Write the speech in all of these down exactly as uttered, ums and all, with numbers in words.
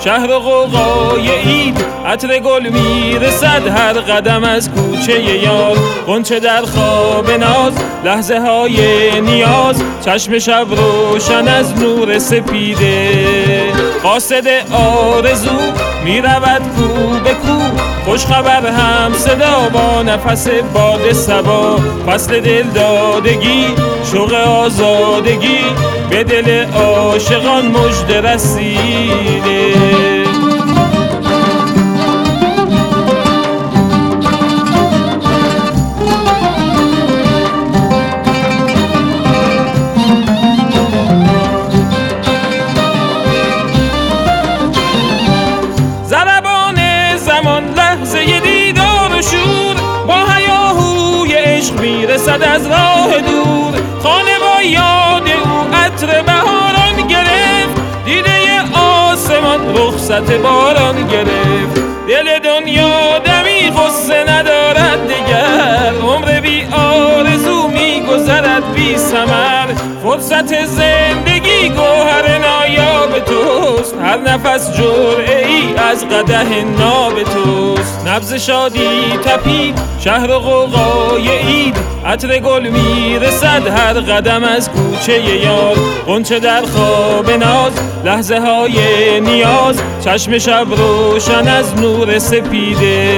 شهر و غوغای عید، عطر گل میرسد هر قدم از کوچه یار. غنچه در خواب ناز، لحظه های نیاز، چشم شب روشن از نور سپیده. قاصد آرزو میرود کو به کو، خوش خبر هم صدا با نفس باد صبا. فصل دل دادگی، شوق آزادگی، به دل عاشقان مژده رسیده. میرسد از راه دور، خانه با یاد او عطر بهاران گرفت. دیده آسمان رخصت باران گرفت. دل دنیا دمی غصه ندارد دیگر، عمر بی آرزو میگذرد بی ثمر. فرصت زندگی گوهر نایاب توست، هر نفس جرعه ای از قدح ناب توست. نبض شادی تپید شهر و غوغای عید، عطر گل میرسد هر قدم از کوچه یار. غنچه در خواب ناز، لحظه های نیاز، چشم شب روشن از نور سپیده.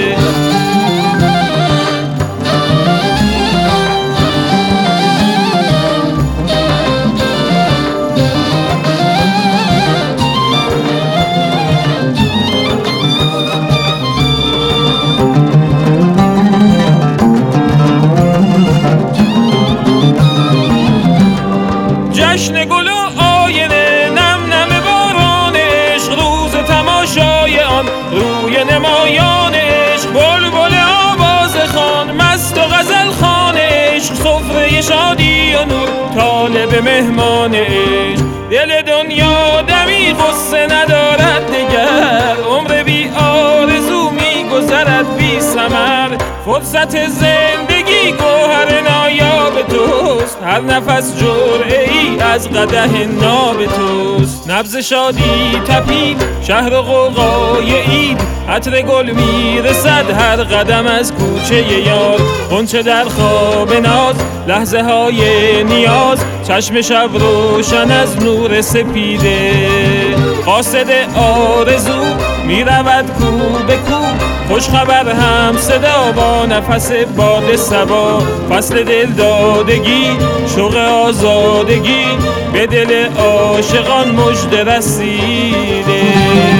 جشن گل و آینه، نم نم باران عشق، روز تماشای آن روی نمایان عشق. بلبل آواز خوان، مست و غزل خوان عشق، سفره شادی و نور طالب مهمان عشق. دل دنیا دمی غصه ندارد دیگر، عمر بی آرزو میگذرد بی ثمر. فرصت زندگی گوهر نایاب توست، هر نفس جرعه ای از قدح ناب توست. نبض شادی تپید شهر و غوغای عید، عطر گل میرسد هر قدم از کوچه یار. غنچه در خواب ناز، لحظه های نیاز، چشم شب روشن از نور سپیده. قاصد آرزو میرود کو به کو، خوش خبر هم صدا با نفس باد صبا. فصل دل دادگی، شوق آزادگی، به دل عاشقان مژده رسیده.